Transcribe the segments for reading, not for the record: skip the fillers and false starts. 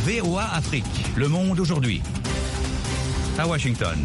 VOA Afrique, le monde aujourd'hui. À Washington.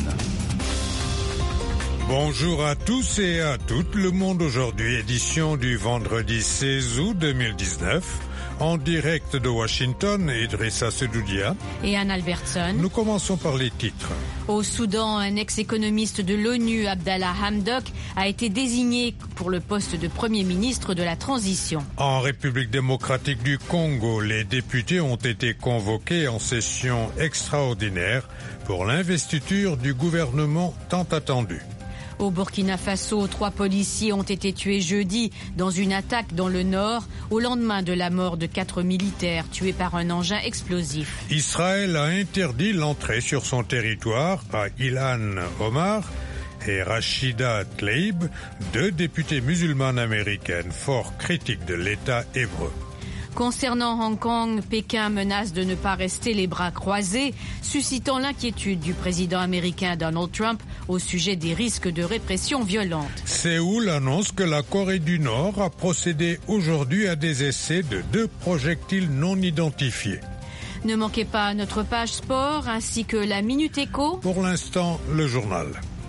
Bonjour à tous et à toutes, le monde aujourd'hui, édition du vendredi 16 août 2019. En direct de Washington, Idrissa Sedoudia et Anne Albertson. Nous commençons par les titres. Au Soudan, un ex-économiste de l'ONU, Abdallah Hamdok, a été désigné pour le poste de Premier ministre de la transition. En République démocratique du Congo, les députés ont été convoqués en session extraordinaire pour l'investiture du gouvernement tant attendu. Au Burkina Faso, 3 policiers ont été tués jeudi dans une attaque dans le nord, au lendemain de la mort de 4 militaires tués par un engin explosif. Israël a interdit l'entrée sur son territoire à Ilhan Omar et Rachida Tlaib, 2 députées musulmanes américaines fort critiques de l'État hébreu. Concernant Hong Kong, Pékin menace de ne pas rester les bras croisés, suscitant l'inquiétude du président américain Donald Trump au sujet des risques de répression violente. Séoul annonce que la Corée du Nord a procédé aujourd'hui à des essais de 2 projectiles non identifiés. Ne manquez pas notre page sport ainsi que la Minute Éco. Pour l'instant, le journal.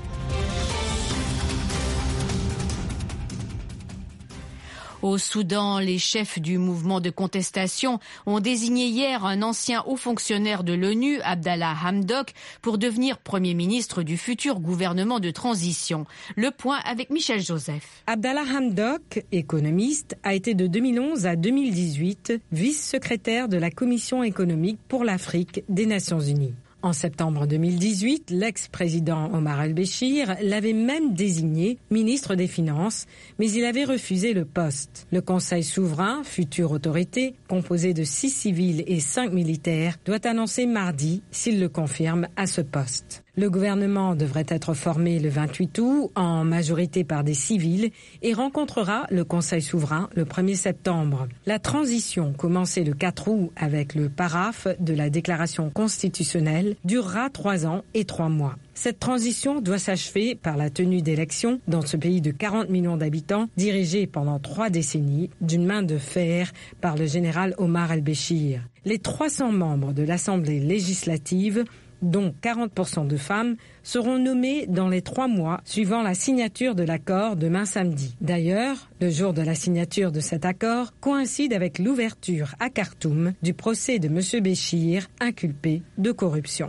Au Soudan, les chefs du mouvement de contestation ont désigné hier un ancien haut fonctionnaire de l'ONU, Abdallah Hamdok, pour devenir Premier ministre du futur gouvernement de transition. Le point avec Michel Joseph. Abdallah Hamdok, économiste, a été de 2011 à 2018 vice-secrétaire de la Commission économique pour l'Afrique des Nations Unies. En septembre 2018, l'ex-président Omar el-Béchir l'avait même désigné ministre des Finances, mais il avait refusé le poste. Le Conseil souverain, future autorité, composé de 6 civils et 5 militaires, doit annoncer mardi s'il le confirme à ce poste. Le gouvernement devrait être formé le 28 août, en majorité par des civils, et rencontrera le Conseil souverain le 1er septembre. La transition, commencée le 4 août avec le paraphe de la déclaration constitutionnelle, durera 3 ans et 3 mois. Cette transition doit s'achever par la tenue d'élections dans ce pays de 40 millions d'habitants, dirigé pendant 3 décennies d'une main de fer par le général Omar el-Béchir. Les 300 membres de l'Assemblée législative, dont 40% de femmes, seront nommés dans les 3 mois suivant la signature de l'accord demain samedi. D'ailleurs, le jour de la signature de cet accord coïncide avec l'ouverture à Khartoum du procès de M. Béchir, inculpé de corruption.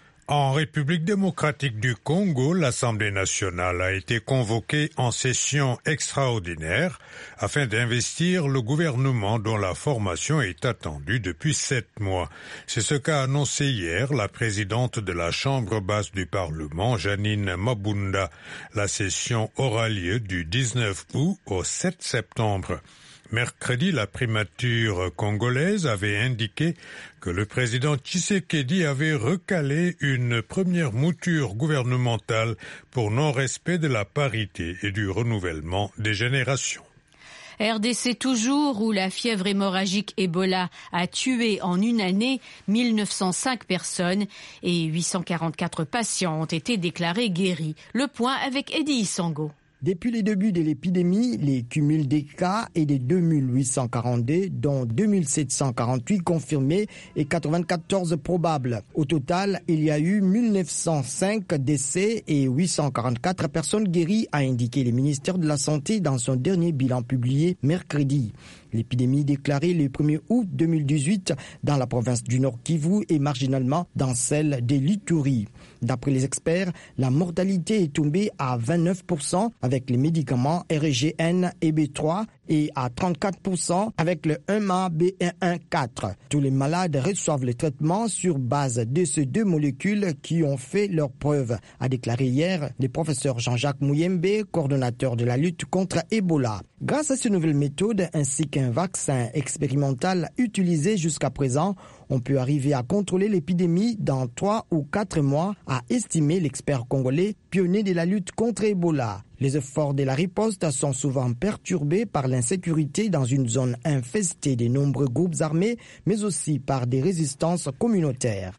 En République démocratique du Congo, l'Assemblée nationale a été convoquée en session extraordinaire afin d'investir le gouvernement dont la formation est attendue depuis 7 mois. C'est ce qu'a annoncé hier la présidente de la Chambre basse du Parlement, Janine Mabunda. La session aura lieu du 19 août au 7 septembre. Mercredi, la primature congolaise avait indiqué que le président Tshisekedi avait recalé une première mouture gouvernementale pour non-respect de la parité et du renouvellement des générations. RDC toujours, où la fièvre hémorragique Ebola a tué en une année 1905 personnes et 844 patients ont été déclarés guéris. Le point avec Eddie Isango. Depuis le début de l'épidémie, les cumuls des cas est de 2842, dont 2748 confirmés et 94 probables. Au total, il y a eu 1905 décès et 844 personnes guéries, a indiqué le ministère de la Santé dans son dernier bilan publié mercredi. L'épidémie déclarée le 1er août 2018 dans la province du Nord Kivu et marginalement dans celle de l'Ituri. D'après les experts, la mortalité est tombée à 29% avec les médicaments RGN et B3 et à 34% avec le 1MA-B114. Tous les malades reçoivent le traitement sur base de ces 2 molécules qui ont fait leurs preuves, a déclaré hier le professeur Jean-Jacques Mouyembe, coordonnateur de la lutte contre Ebola. Grâce à ces nouvelles méthodes ainsi qu'un vaccin expérimental utilisé jusqu'à présent, on peut arriver à contrôler l'épidémie dans 3 ou 4 mois, a estimé l'expert congolais, pionnier de la lutte contre Ebola. Les efforts de la riposte sont souvent perturbés par l'insécurité dans une zone infestée de nombreux groupes armés, mais aussi par des résistances communautaires.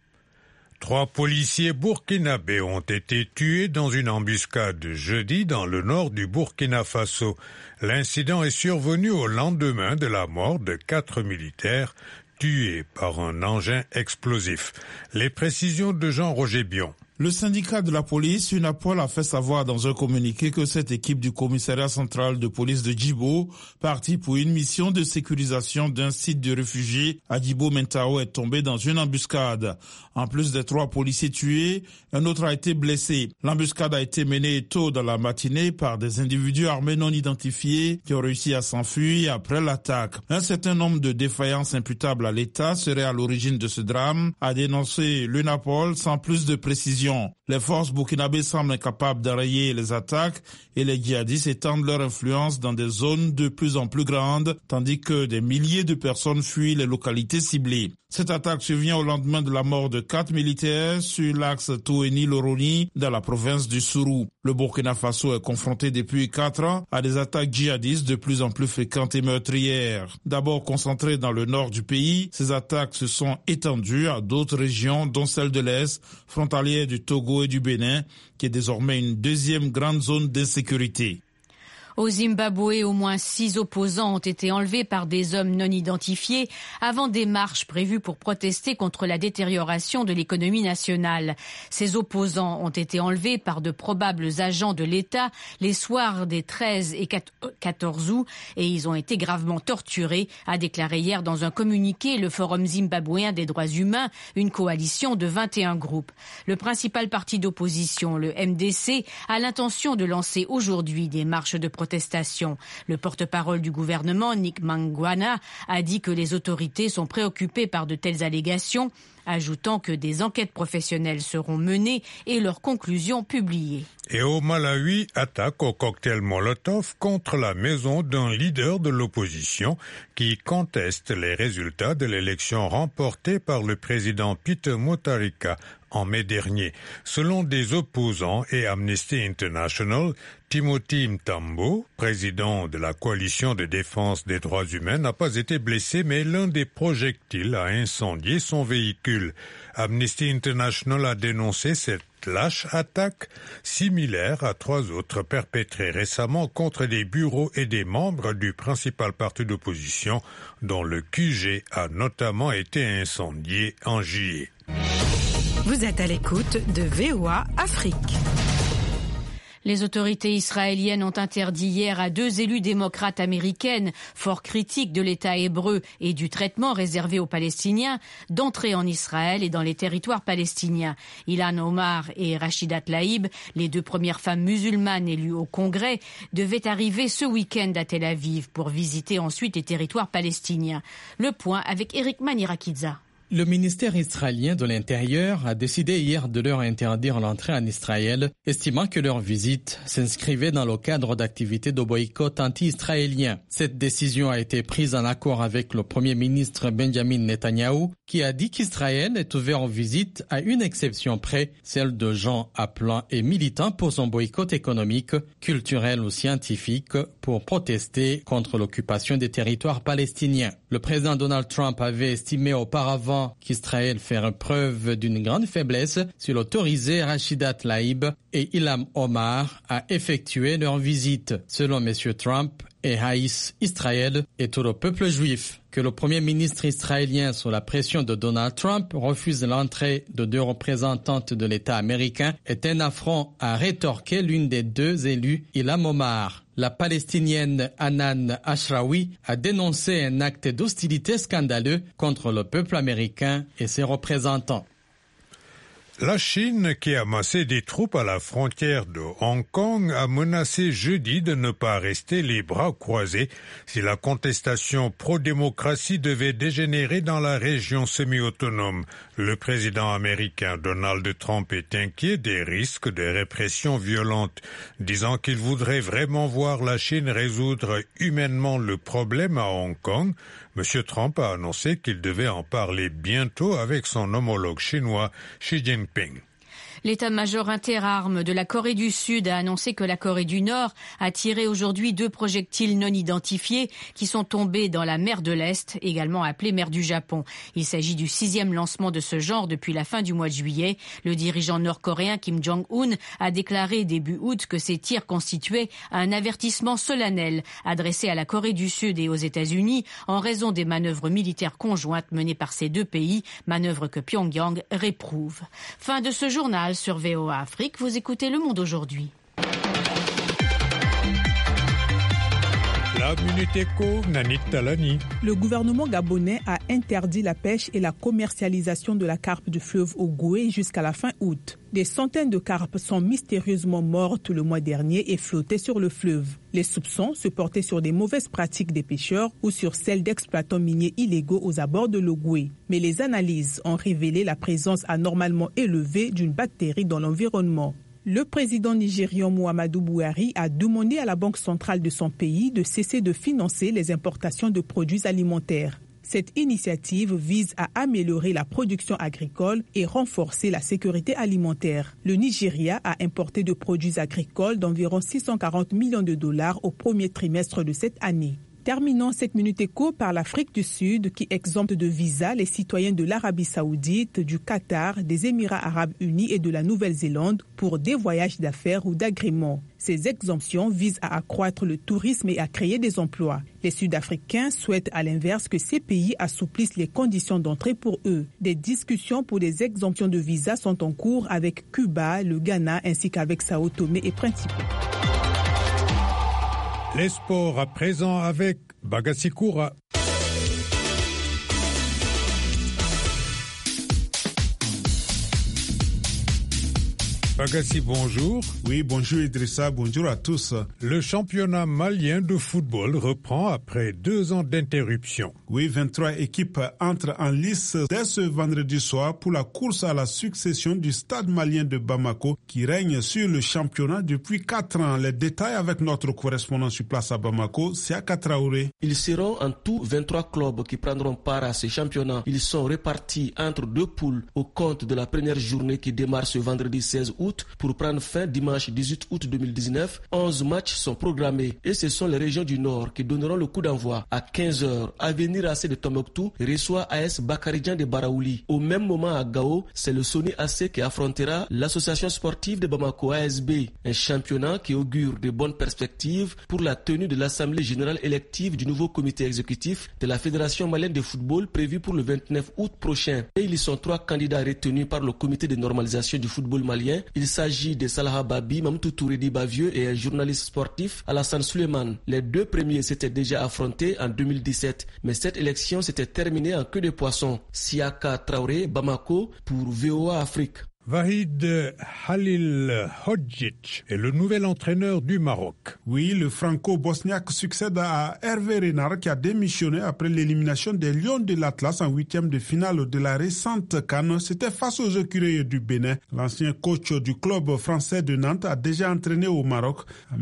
3 policiers burkinabés ont été tués dans une embuscade jeudi dans le nord du Burkina Faso. L'incident est survenu au lendemain de la mort de 4 militaires tué par un engin explosif. Les précisions de Jean-Roger Bion. Le syndicat de la police, UNAPOL, a fait savoir dans un communiqué que cette équipe du commissariat central de police de Djibo, partie pour une mission de sécurisation d'un site de réfugiés à Djibo-Mentao, est tombée dans une embuscade. En plus des 3 policiers tués, un autre a été blessé. L'embuscade a été menée tôt dans la matinée par des individus armés non identifiés qui ont réussi à s'enfuir après l'attaque. Un certain nombre de défaillances imputables à l'État seraient à l'origine de ce drame, a dénoncé l'UNAPOL sans plus de précision. Les forces burkinabées semblent incapables d'enrayer les attaques et les djihadistes étendent leur influence dans des zones de plus en plus grandes, tandis que des milliers de personnes fuient les localités ciblées. Cette attaque survient au lendemain de la mort de 4 militaires sur l'axe Toueni-Loroni dans la province du Sourou. Le Burkina Faso est confronté depuis 4 ans à des attaques djihadistes de plus en plus fréquentes et meurtrières. D'abord concentrées dans le nord du pays, ces attaques se sont étendues à d'autres régions, dont celle de l'Est, frontalière du Togo et du Bénin, qui est désormais une deuxième grande zone d'insécurité. Au Zimbabwe, au moins 6 opposants ont été enlevés par des hommes non identifiés avant des marches prévues pour protester contre la détérioration de l'économie nationale. Ces opposants ont été enlevés par de probables agents de l'État les soirs des 13 et 14 août et ils ont été gravement torturés, a déclaré hier dans un communiqué le Forum zimbabwéen des droits humains, une coalition de 21 groupes. Le principal parti d'opposition, le MDC, a l'intention de lancer aujourd'hui des marches de protestation. Le porte-parole du gouvernement, Nick Mangwana, a dit que les autorités sont préoccupées par de telles allégations, ajoutant que des enquêtes professionnelles seront menées et leurs conclusions publiées. Et au Malawi, attaque au cocktail Molotov contre la maison d'un leader de l'opposition qui conteste les résultats de l'élection remportée par le président Peter Mutharika en mai dernier. Selon des opposants et Amnesty International, Timothy Mtambo, président de la coalition de défense des droits humains, n'a pas été blessé, mais l'un des projectiles a incendié son véhicule. Amnesty International a dénoncé cette lâche attaque similaire à 3 autres perpétrées récemment contre des bureaux et des membres du principal parti d'opposition, dont le QG a notamment été incendié en juillet. Vous êtes à l'écoute de VOA Afrique. Les autorités israéliennes ont interdit hier à 2 élus démocrates américaines, fort critiques de l'État hébreu et du traitement réservé aux Palestiniens, d'entrer en Israël et dans les territoires palestiniens. Ilhan Omar et Rachida Tlaib, les 2 premières femmes musulmanes élues au Congrès, devaient arriver ce week-end à Tel Aviv pour visiter ensuite les territoires palestiniens. Le point avec Eric Manirakidza. Le ministère israélien de l'Intérieur a décidé hier de leur interdire l'entrée en Israël, estimant que leur visite s'inscrivait dans le cadre d'activités de boycott anti-israélien. Cette décision a été prise en accord avec le Premier ministre Benjamin Netanyahou, qui a dit qu'Israël est ouvert aux visites à une exception près, celle de gens appelant et militants pour son boycott économique, culturel ou scientifique pour protester contre l'occupation des territoires palestiniens. Le président Donald Trump avait estimé auparavant qu'Israël ferait preuve d'une grande faiblesse s'il autorisait Rachida Tlaib et Ilham Omar à effectuer leur visite. Selon M. Trump, et haïssent Israël et tout le peuple juif. Que le premier ministre israélien, sous la pression de Donald Trump, refuse l'entrée de 2 représentantes de l'État américain est un affront, a rétorqué l'une des 2 élus, Ilham Omar. La Palestinienne Hanan Ashrawi a dénoncé un acte d'hostilité scandaleux contre le peuple américain et ses représentants. La Chine, qui a massé des troupes à la frontière de Hong Kong, a menacé jeudi de ne pas rester les bras croisés si la contestation pro-démocratie devait dégénérer dans la région semi-autonome. Le président américain Donald Trump est inquiet des risques de répression violente, disant qu'il voudrait vraiment voir la Chine résoudre humainement le problème à Hong Kong. M. Trump a annoncé qu'il devait en parler bientôt avec son homologue chinois Xi Jinping. L'état-major interarmes de la Corée du Sud a annoncé que la Corée du Nord a tiré aujourd'hui 2 projectiles non identifiés qui sont tombés dans la mer de l'Est, également appelée mer du Japon. Il s'agit du 6e lancement de ce genre depuis la fin du mois de juillet. Le dirigeant nord-coréen Kim Jong-un a déclaré début août que ces tirs constituaient un avertissement solennel adressé à la Corée du Sud et aux États-Unis en raison des manœuvres militaires conjointes menées par ces 2 pays, manœuvres que Pyongyang réprouve. Fin de ce journal sur VOA Afrique, vous écoutez Le Monde aujourd'hui. La Minute Éco, Nanit Talani. Le gouvernement gabonais a interdit la pêche et la commercialisation de la carpe du fleuve Ogooué jusqu'à la fin août. Des centaines de carpes sont mystérieusement mortes le mois dernier et flottaient sur le fleuve. Les soupçons se portaient sur des mauvaises pratiques des pêcheurs ou sur celles d'exploitants miniers illégaux aux abords de l'Ogooué. Mais les analyses ont révélé la présence anormalement élevée d'une bactérie dans l'environnement. Le président nigérian Muhammadu Buhari a demandé à la Banque centrale de son pays de cesser de financer les importations de produits alimentaires. Cette initiative vise à améliorer la production agricole et renforcer la sécurité alimentaire. Le Nigeria a importé de produits agricoles d'environ 640 millions de dollars au premier trimestre de cette année. Terminons cette Minute Éco par l'Afrique du Sud qui exempte de visa les citoyens de l'Arabie Saoudite, du Qatar, des Émirats Arabes Unis et de la Nouvelle-Zélande pour des voyages d'affaires ou d'agrément. Ces exemptions visent à accroître le tourisme et à créer des emplois. Les Sud-Africains souhaitent à l'inverse que ces pays assouplissent les conditions d'entrée pour eux. Des discussions pour des exemptions de visa sont en cours avec Cuba, le Ghana ainsi qu'avec Sao Tomé et Principe. Les sports à présent avec Bagassi Koura. Bagassi, bonjour. Oui, bonjour Idrissa, bonjour à tous. Le championnat malien de football reprend après 2 ans d'interruption. Oui, 23 équipes entrent en lice dès ce vendredi soir pour la course à la succession du stade malien de Bamako qui règne sur le championnat depuis 4 ans. Les détails avec notre correspondant sur place à Bamako, Siaka Traoré. Ils seront en tout 23 clubs qui prendront part à ce championnat. Ils sont répartis entre 2 poules au compte de la première journée qui démarre ce vendredi 16 août pour prendre fin dimanche 18 août 2019. 11 matchs sont programmés et ce sont les régions du Nord qui donneront le coup d'envoi. À 15h, Avenir AC de Tombouctou reçoit AS Bakaridjan de Baraouli. Au même moment à Gao, c'est le Sony AC qui affrontera l'association sportive de Bamako ASB. Un championnat qui augure de bonnes perspectives pour la tenue de l'Assemblée générale élective du nouveau comité exécutif de la Fédération malienne de football prévue pour le 29 août prochain. Et ils sont 3 candidats retenus par le comité de normalisation du football malien. Il s'agit de Salah Babi, Mamtou Touridi Bavieux et un journaliste sportif, Alassane Suleiman. Les 2 premiers s'étaient déjà affrontés en 2017, mais cette élection s'était terminée en queue de poisson. Siaka Traoré, Bamako, pour VOA Afrique. Vahid Halil Hodjic est le nouvel entraîneur du Maroc. Oui, le franco-bosniaque succède à Hervé Renard qui a démissionné après l'élimination des Lions de l'Atlas en 8e de finale de la récente CAN. C'était face aux écureuils du Bénin. L'ancien coach du club français de Nantes a déjà entraîné au Maroc. En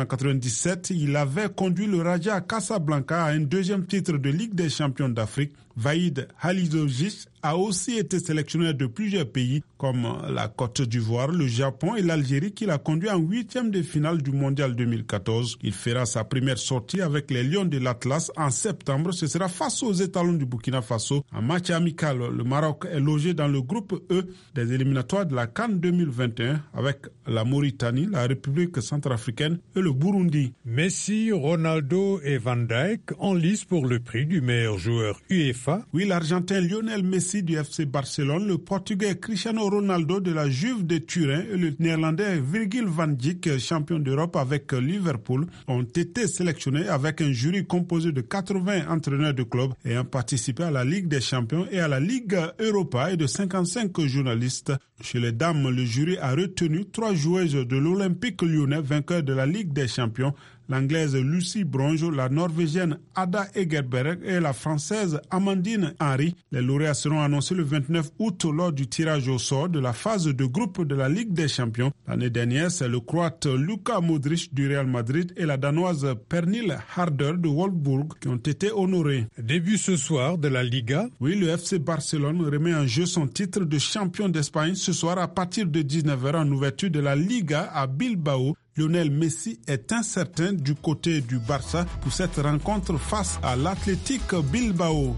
1997, il avait conduit le Raja Casablanca à un 2e titre de Ligue des champions d'Afrique. Vahid Halilhodjic a aussi été sélectionneur de plusieurs pays comme la Côte d'Ivoire, le Japon et l'Algérie qu'il a conduit en 8e de finale du Mondial 2014. Il fera sa première sortie avec les Lions de l'Atlas en septembre. Ce sera face aux étalons du Burkina Faso. En match amical, le Maroc est logé dans le groupe E des éliminatoires de la CAN 2021 avec la Mauritanie, la République centrafricaine et le Burundi. Messi, Ronaldo et Van Dijk en lice pour le prix du meilleur joueur UEFA. Oui, l'Argentin Lionel Messi du FC Barcelone, le Portugais Cristiano Ronaldo de la Juve de Turin et le Néerlandais Virgil van Dijk, champion d'Europe avec Liverpool, ont été sélectionnés avec un jury composé de 80 entraîneurs de clubs ayant participé à la Ligue des Champions et à la Ligue Europa et de 55 journalistes. Chez les dames, le jury a retenu 3 joueuses de l'Olympique lyonnais, vainqueur de la Ligue des Champions, L'anglaise Lucy Bronze, la norvégienne Ada Egerberg et la française Amandine Henry. Les lauréats seront annoncés le 29 août lors du tirage au sort de la phase de groupe de la Ligue des Champions. L'année dernière, c'est le Croate Luka Modric du Real Madrid et la Danoise Pernille Harder de Wolfsburg qui ont été honorés. Début ce soir de la Liga. Oui, le FC Barcelone remet en jeu son titre de champion d'Espagne ce soir à partir de 19h en ouverture de la Liga à Bilbao. Lionel Messi est incertain du côté du Barça pour cette rencontre face à l'Athletic Bilbao.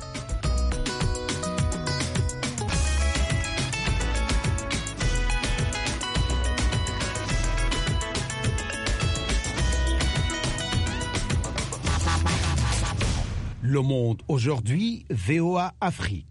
Le Monde aujourd'hui, VOA Afrique.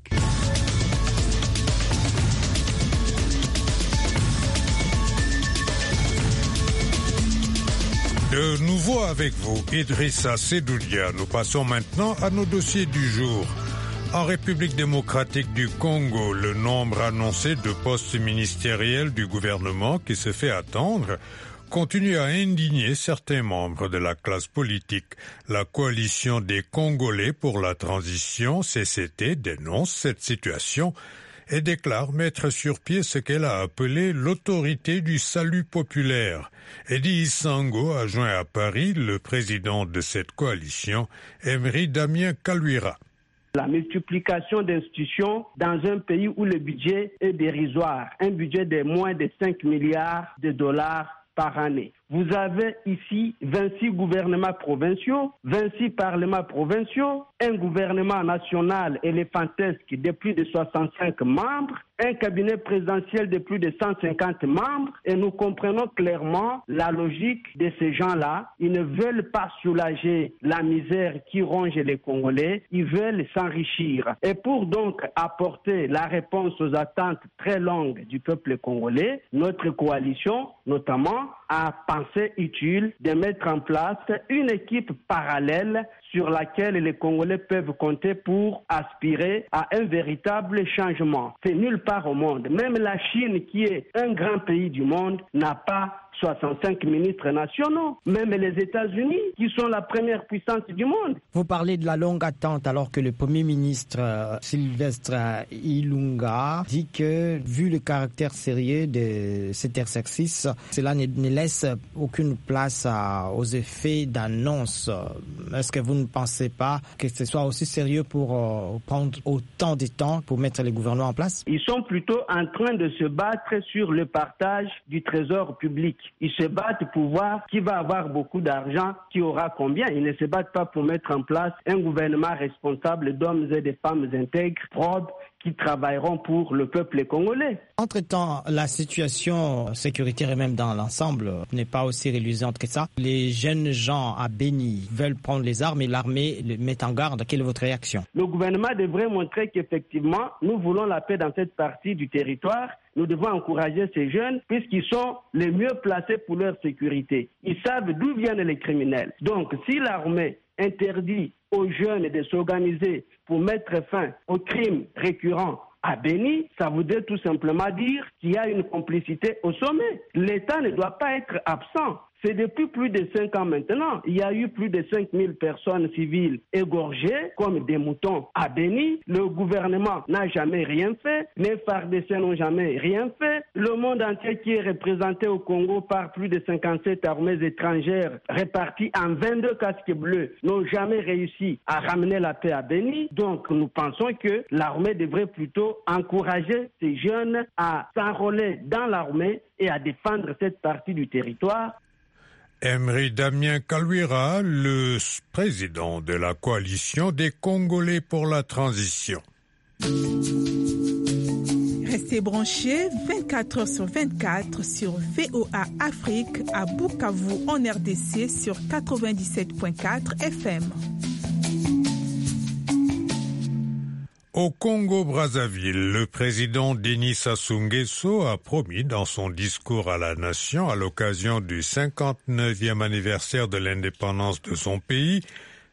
De nouveau avec vous, Idrissa Sedoulia. Nous passons maintenant à nos dossiers du jour. En République démocratique du Congo, le nombre annoncé de postes ministériels du gouvernement qui se fait attendre continue à indigner certains membres de la classe politique. La coalition des Congolais pour la transition, CCT, dénonce cette situation et déclare mettre sur pied ce qu'elle a appelé l'autorité du salut populaire. Eddie Isango a joint à Paris le président de cette coalition, Emery Damien Kaluira. La multiplication d'institutions dans un pays où le budget est dérisoire, un budget de moins de 5 milliards de dollars par année. Vous avez ici 26 gouvernements provinciaux, 26 parlements provinciaux, un gouvernement national éléphantesque de plus de 65 membres, un cabinet présidentiel de plus de 150 membres, et nous comprenons clairement la logique de ces gens-là. Ils ne veulent pas soulager la misère qui ronge les Congolais, ils veulent s'enrichir. Et pour donc apporter la réponse aux attentes très longues du peuple congolais, notre coalition, notamment, a pensé utile de mettre en place une équipe parallèle sur laquelle les Congolais peuvent compter pour aspirer à un véritable changement. C'est nulle part au monde. Même la Chine, qui est un grand pays du monde, n'a pas 65 ministres nationaux. Même les États-Unis, qui sont la première puissance du monde. Vous parlez de la longue attente alors que le Premier ministre Sylvestre Ilunga dit que, vu le caractère sérieux de cet exercice, cela ne laisse aucune place aux effets d'annonce. Est-ce que vous ne pensez pas que ce soit aussi sérieux pour prendre autant de temps pour mettre les gouvernements en place? Ils sont plutôt en train de se battre sur le partage du trésor public. Ils se battent pour voir qui va avoir beaucoup d'argent, qui aura combien. Ils ne se battent pas pour mettre en place un gouvernement responsable d'hommes et de femmes intègres, probes, qui travailleront pour le peuple congolais. Entre-temps, la situation sécuritaire et même dans l'ensemble n'est pas aussi reluisante que ça. Les jeunes gens à Beni veulent prendre les armes et l'armée les met en garde. Quelle est votre réaction? Le gouvernement devrait montrer qu'effectivement, nous voulons la paix dans cette partie du territoire. Nous devons encourager ces jeunes puisqu'ils sont les mieux placés pour leur sécurité. Ils savent d'où viennent les criminels. Donc, si l'armée interdit aux jeunes de s'organiser pour mettre fin aux crimes récurrents à Beni, ça voudrait tout simplement dire qu'il y a une complicité au sommet. L'État ne doit pas être absent. C'est depuis plus de 5 ans maintenant. Il y a eu plus de 5000 personnes civiles égorgées comme des moutons à Beni. Le gouvernement n'a jamais rien fait. Les FARDC n'ont jamais rien fait. Le monde entier qui est représenté au Congo par plus de 57 armées étrangères réparties en 22 casques bleus n'ont jamais réussi à ramener la paix à Beni. Donc nous pensons que l'armée devrait plutôt encourager ces jeunes à s'enrôler dans l'armée et à défendre cette partie du territoire. Emery Damien Kaluira, le président de la coalition des Congolais pour la transition. Restez branchés 24 heures sur 24 sur VOA Afrique à Bukavu en RDC sur 97.4 FM. Au Congo-Brazzaville, le président Denis Sassou Nguesso a promis dans son discours à la nation à l'occasion du 59e anniversaire de l'indépendance de son pays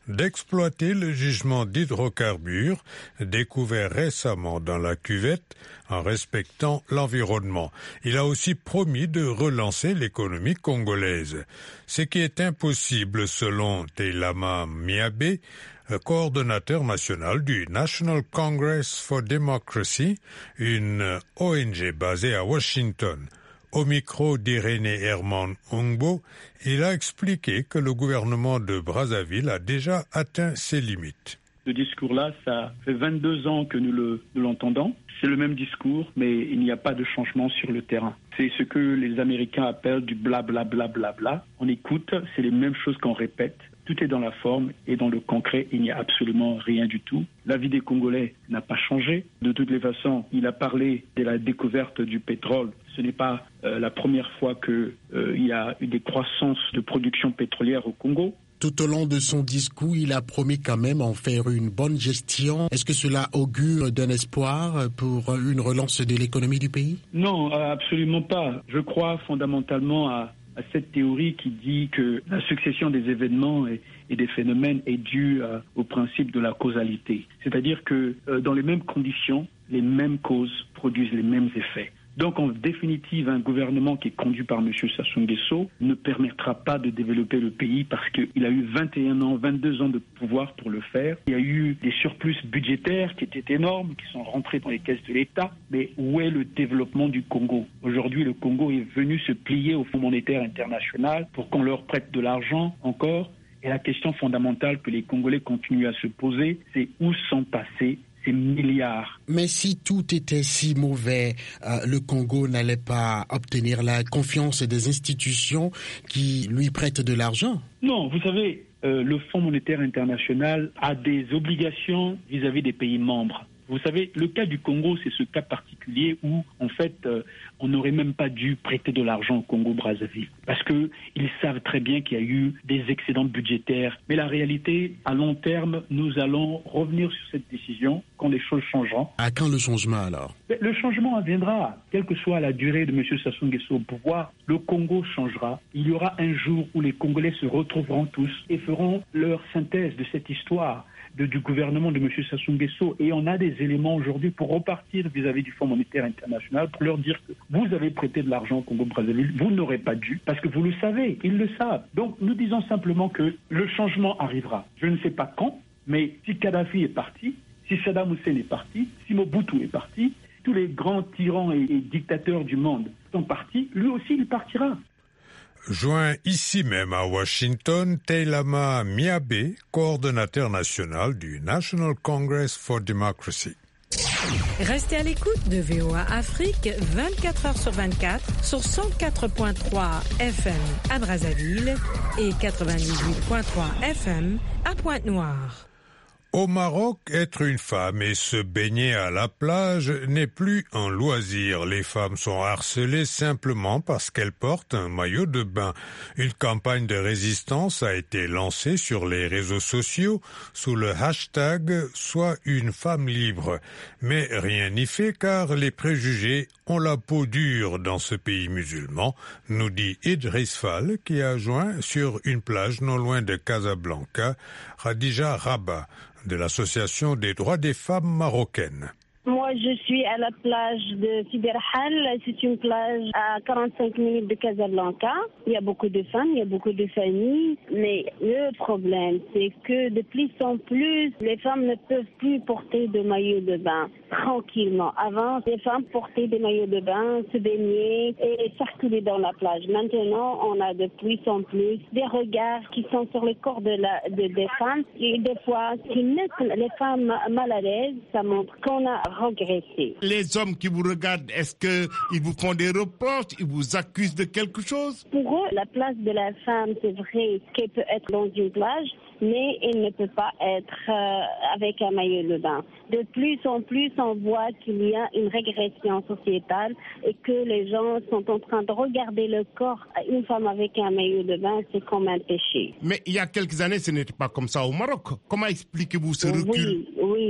d'exploiter le gisement d'hydrocarbures découvert récemment dans la cuvette en respectant l'environnement. Il a aussi promis de relancer l'économie congolaise, ce qui est impossible selon Teilama Miabe, coordonnateur national du National Congress for Democracy, une ONG basée à Washington. Au micro d'Irénée Herman Ongbo, il a expliqué que le gouvernement de Brazzaville a déjà atteint ses limites. Ce discours-là, ça fait 22 ans que nous l'entendons. C'est le même discours, mais il n'y a pas de changement sur le terrain. C'est ce que les Américains appellent du blablabla. On écoute, c'est les mêmes choses qu'on répète. Tout est dans la forme et dans le concret, il n'y a absolument rien du tout. La vie des Congolais n'a pas changé. De toutes les façons, il a parlé de la découverte du pétrole. Ce n'est pas la première fois qu'il y a eu des croissances de production pétrolière au Congo. Tout au long de son discours, il a promis quand même en faire une bonne gestion. Est-ce que cela augure d'un espoir pour une relance de l'économie du pays? Non, absolument pas. Je crois fondamentalement à cette théorie qui dit que la succession des événements et des phénomènes est due au principe de la causalité. C'est-à-dire que dans les mêmes conditions, les mêmes causes produisent les mêmes effets. Donc, en définitive, un gouvernement qui est conduit par M. Sassou Nguesso ne permettra pas de développer le pays parce qu'il a eu 21 ans, 22 ans de pouvoir pour le faire. Il y a eu des surplus budgétaires qui étaient énormes, qui sont rentrés dans les caisses de l'État. Mais où est le développement du Congo? Aujourd'hui, le Congo est venu se plier au Fonds monétaire international pour qu'on leur prête de l'argent encore. Et la question fondamentale que les Congolais continuent à se poser, c'est où sont passés ces milliards. Mais si tout était si mauvais, le Congo n'allait pas obtenir la confiance des institutions qui lui prêtent de l'argent? Non, vous savez, le Fonds monétaire international a des obligations vis-à-vis des pays membres. Vous savez, le cas du Congo, c'est ce cas particulier où, en fait, on n'aurait même pas dû prêter de l'argent au Congo-Brazzaville. Parce qu'ils savent très bien qu'il y a eu des excédents budgétaires. Mais la réalité, à long terme, nous allons revenir sur cette décision quand les choses changeront. À quand le changement alors? Le changement viendra, quelle que soit la durée de M. Sassou Nguesso au pouvoir. Le Congo changera. Il y aura un jour où les Congolais se retrouveront tous et feront leur synthèse de cette histoire du gouvernement de M. Sassou Nguesso. Et on a des éléments aujourd'hui pour repartir vis-à-vis du Fonds monétaire international pour leur dire que vous avez prêté de l'argent au Congo-Brazzaville, vous n'aurez pas dû, parce que vous le savez, ils le savent. Donc nous disons simplement que le changement arrivera. Je ne sais pas quand, mais si Kadhafi est parti, si Saddam Hussein est parti, si Mobutu est parti, tous les grands tyrans et dictateurs du monde sont partis, lui aussi il partira. Joint ici même à Washington, Teilama Miabe, coordonnateur national du National Congress for Democracy. Restez à l'écoute de VOA Afrique 24 heures sur 24 sur 104.3 FM à Brazzaville et 98.3 FM à Pointe-Noire. Au Maroc, être une femme et se baigner à la plage n'est plus un loisir. Les femmes sont harcelées simplement parce qu'elles portent un maillot de bain. Une campagne de résistance a été lancée sur les réseaux sociaux sous le hashtag « Sois une femme libre ». Mais rien n'y fait car les préjugés ont la peau dure dans ce pays musulman, nous dit Idriss Fall qui a joint sur une plage non loin de Casablanca, Khadija Rabat, de l'Association des droits des femmes marocaines. Moi, je suis à la plage de Fiderhal. C'est une plage à 45 minutes de Casablanca. Il y a beaucoup de femmes, il y a beaucoup de familles. Mais le problème, c'est que de plus en plus, les femmes ne peuvent plus porter de maillot de bain tranquillement. Avant, les femmes portaient des maillots de bain, se baignaient et circulaient dans la plage. Maintenant, on a de plus en plus des regards qui sont sur le corps des femmes. Et des fois, qui mettent les femmes mal à l'aise. Ça montre qu'on a regretter. Les hommes qui vous regardent, est-ce qu'ils vous font des reproches, ils vous accusent de quelque chose? Pour eux, la place de la femme, c'est vrai qu'elle peut être dans une plage, mais elle ne peut pas être avec un maillot de bain. De plus en plus, on voit qu'il y a une régression sociétale et que les gens sont en train de regarder le corps. Une femme avec un maillot de bain, c'est comme un péché. Mais il y a quelques années, ce n'était pas comme ça au Maroc. Comment expliquez-vous ce recul? Oui.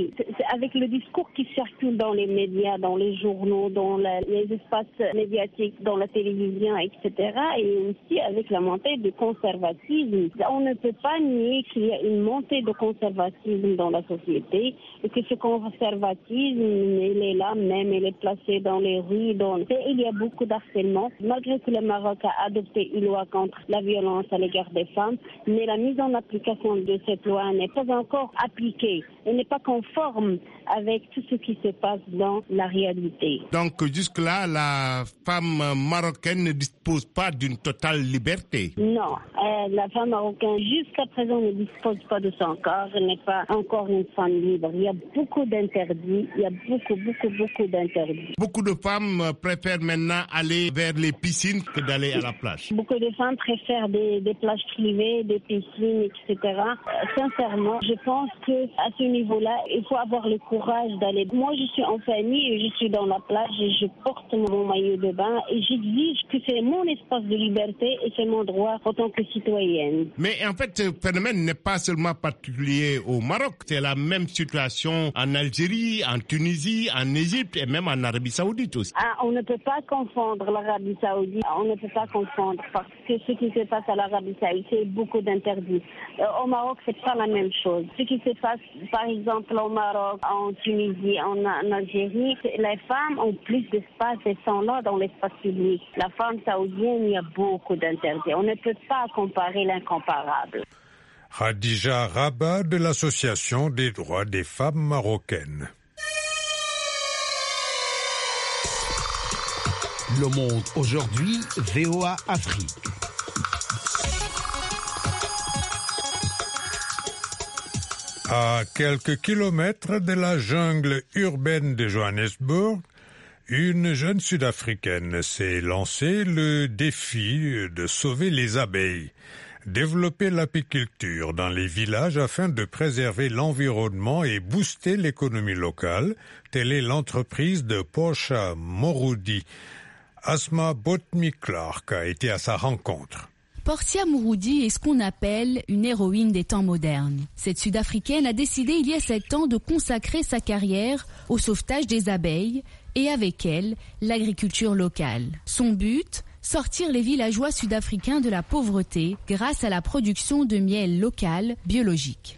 avec le discours qui circule dans les médias, dans les journaux, dans les espaces médiatiques, dans la télévision, etc., et aussi avec la montée du conservatisme. On ne peut pas nier qu'il y a une montée de conservatisme dans la société et que ce conservatisme, il est là même, il est placé dans les rues. Et il y a beaucoup d'harcèlement, malgré que le Maroc a adopté une loi contre la violence à l'égard des femmes, mais la mise en application de cette loi n'est pas encore appliquée. Elle n'est pas conforme avec tout ce qui se passe dans la réalité. Donc jusque-là, la femme marocaine ne dispose pas d'une totale liberté? Non, la femme marocaine jusqu'à présent ne dispose pas de son corps, elle n'est pas encore une femme libre. Il y a beaucoup d'interdits, il y a beaucoup d'interdits. Beaucoup de femmes préfèrent maintenant aller vers les piscines que d'aller à la plage. Beaucoup de femmes préfèrent des plages privées, des piscines, etc. Sincèrement, je pense qu'à ce niveau-là, il faut avoir le courage d'aller. Moi, je suis en famille et je suis dans la plage et je porte mon maillot de bain et j'exige que c'est mon espace de liberté et c'est mon droit en tant que citoyenne. Mais en fait, ce phénomène n'est pas seulement particulier au Maroc. C'est la même situation en Algérie, en Tunisie, en Égypte et même en Arabie Saoudite aussi. On ne peut pas confondre l'Arabie Saoudite. On ne peut pas confondre parce que ce qui se passe à l'Arabie Saoudite, c'est beaucoup d'interdits. Au Maroc, c'est pas la même chose. Ce qui se passe, par exemple, au Maroc, en Tunisie, en Algérie, les femmes ont plus d'espace et sont là dans l'espace public. La femme saoudienne, il y a beaucoup d'interdits. On ne peut pas comparer l'incomparable. Khadija Rabat de l'Association des droits des femmes marocaines. Le Monde aujourd'hui, VOA Afrique. À quelques kilomètres de la jungle urbaine de Johannesburg, une jeune Sud-Africaine s'est lancée le défi de sauver les abeilles, développer l'apiculture dans les villages afin de préserver l'environnement et booster l'économie locale. Telle est l'entreprise de Portia Morudi. Asma Botmi-Clark a été à sa rencontre. Portia Morudi est ce qu'on appelle une héroïne des temps modernes. Cette Sud-Africaine a décidé il y a 7 ans de consacrer sa carrière au sauvetage des abeilles et avec elle, l'agriculture locale. Son but ? Sortir les villageois sud-africains de la pauvreté grâce à la production de miel local biologique.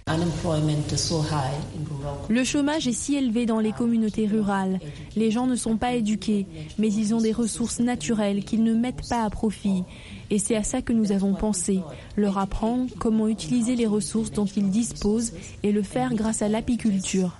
Le chômage est si élevé dans les communautés rurales. Les gens ne sont pas éduqués, mais ils ont des ressources naturelles qu'ils ne mettent pas à profit. Et c'est à ça que nous avons pensé, leur apprendre comment utiliser les ressources dont ils disposent et le faire grâce à l'apiculture.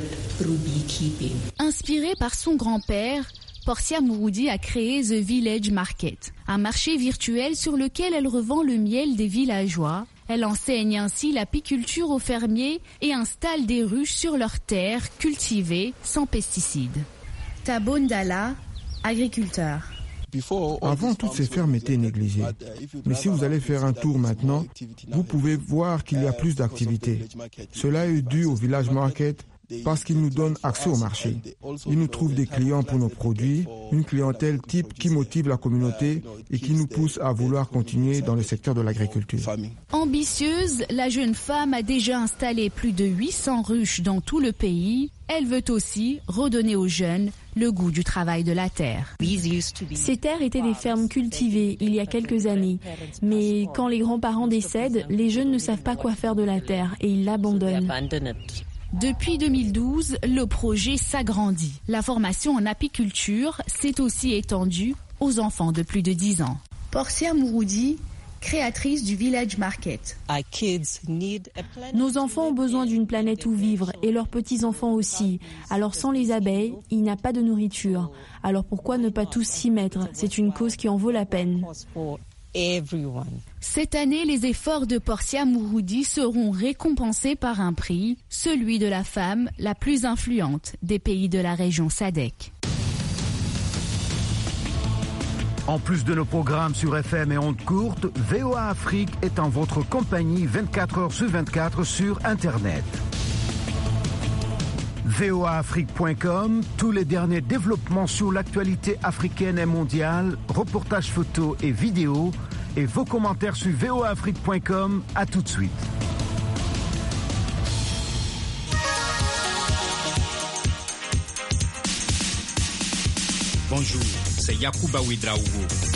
Inspirée par son grand-père, Portia Morudi a créé The Village Market, un marché virtuel sur lequel elle revend le miel des villageois. Elle enseigne ainsi l'apiculture aux fermiers et installe des ruches sur leurs terres cultivées sans pesticides. Thabo Ndala, agriculteur. Avant, toutes ces fermes étaient négligées. Mais si vous allez faire un tour maintenant, vous pouvez voir qu'il y a plus d'activités. Cela est dû au Village Market parce qu'il nous donne accès au marché. Il nous trouve des clients pour nos produits, une clientèle type qui motive la communauté et qui nous pousse à vouloir continuer dans le secteur de l'agriculture. Ambitieuse, la jeune femme a déjà installé plus de 800 ruches dans tout le pays. Elle veut aussi redonner aux jeunes le goût du travail de la terre. Ces terres étaient des fermes cultivées il y a quelques années. Mais quand les grands-parents décèdent, les jeunes ne savent pas quoi faire de la terre et ils l'abandonnent. Depuis 2012, le projet s'agrandit. La formation en apiculture s'est aussi étendue aux enfants de plus de 10 ans. Portia Morudi, créatrice du Village Market. Nos enfants ont besoin d'une planète où vivre et leurs petits-enfants aussi. Alors sans les abeilles, il n'y a pas de nourriture. Alors pourquoi ne pas tous s'y mettre ? C'est une cause qui en vaut la peine. Cette année, les efforts de Portia Morudi seront récompensés par un prix, celui de la femme la plus influente des pays de la région SADC. En plus de nos programmes sur FM et ondes courtes, VOA Afrique est en votre compagnie 24 heures sur 24 sur Internet. voaafrique.com, tous les derniers développements sur l'actualité africaine et mondiale, reportages photos et vidéos, et vos commentaires sur voaafrique.com. À tout de suite. Bonjour, c'est Yacouba Ouedraogo.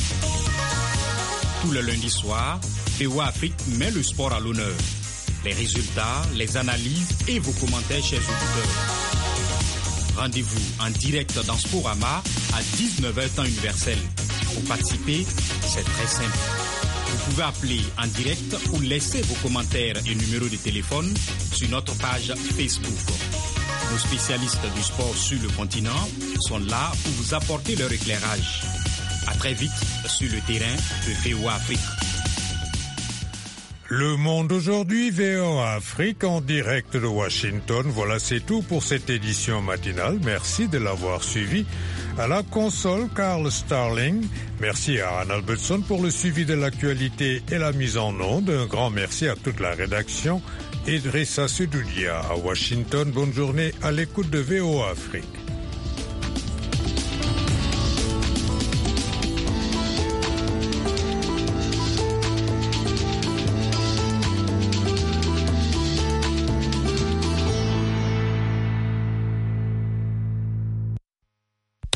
Tout le lundi soir, VOA Afrique met le sport à l'honneur. Les résultats, les analyses et vos commentaires, chers auditeurs. Rendez-vous en direct dans Sporama à 19h temps universel. Pour participer, c'est très simple. Vous pouvez appeler en direct ou laisser vos commentaires et numéros de téléphone sur notre page Facebook. Nos spécialistes du sport sur le continent sont là pour vous apporter leur éclairage. À très vite sur le terrain de VOA Afrique. Le Monde aujourd'hui, VOA Afrique en direct de Washington. Voilà, c'est tout pour cette édition matinale. Merci de l'avoir suivi. À la console, Carl Starling. Merci à Anne Albertson pour le suivi de l'actualité et la mise en onde. Un grand merci à toute la rédaction. Idrissa Sedoudia à Washington. Bonne journée à l'écoute de VOA Afrique.